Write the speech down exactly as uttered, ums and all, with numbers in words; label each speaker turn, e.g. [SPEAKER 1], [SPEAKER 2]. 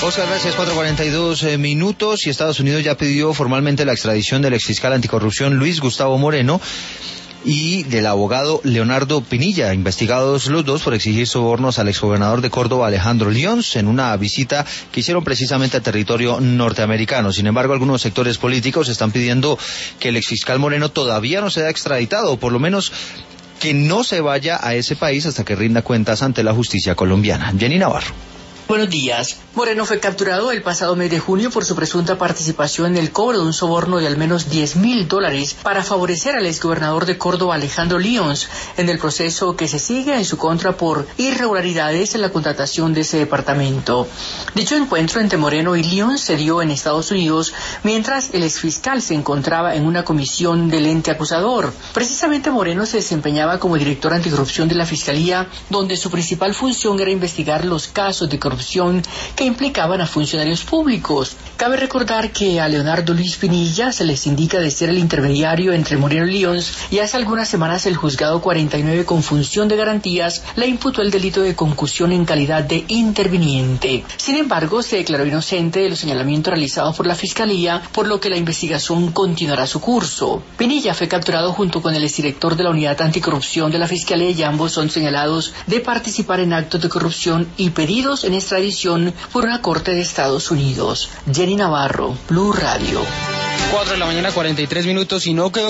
[SPEAKER 1] Oscar, gracias. cuatro cuarenta y dos eh, minutos y Estados Unidos ya pidió formalmente la extradición del exfiscal anticorrupción Luis Gustavo Moreno y del abogado Leonardo Pinilla, investigados los dos por exigir sobornos al exgobernador de Córdoba, Alejandro Lyons, en una visita que hicieron precisamente a territorio norteamericano. Sin embargo, algunos sectores políticos están pidiendo que el exfiscal Moreno todavía no sea extraditado, o por lo menos que no se vaya a ese país hasta que rinda cuentas ante la justicia colombiana. Jenny Navarro.
[SPEAKER 2] Buenos días. Moreno fue capturado el pasado mes de junio por su presunta participación en el cobro de un soborno de al menos diez mil dólares para favorecer al exgobernador de Córdoba, Alejandro Lyons, en el proceso que se sigue en su contra por irregularidades en la contratación de ese departamento. Dicho encuentro entre Moreno y Lyons se dio en Estados Unidos mientras el exfiscal se encontraba en una comisión del ente acusador. Precisamente Moreno se desempeñaba como director anticorrupción de la Fiscalía, donde su principal función era investigar los casos de corrupción que implicaban a funcionarios públicos. Cabe recordar que a Leonardo Luis Pinilla se les indica de ser el intermediario entre Moreno y Lyons, y hace algunas semanas el juzgado cuarenta y nueve con función de garantías le imputó el delito de concusión en calidad de interviniente. Sin embargo, se declaró inocente de los señalamientos realizados por la Fiscalía, por lo que la investigación continuará su curso. Pinilla fue capturado junto con el exdirector de la Unidad Anticorrupción de la Fiscalía y ambos son señalados de participar en actos de corrupción y pedidos en extradición por una corte de Estados Unidos. Jenny Navarro, Blue Radio.
[SPEAKER 3] cuatro de la mañana, cuarenta y tres minutos, y no quedó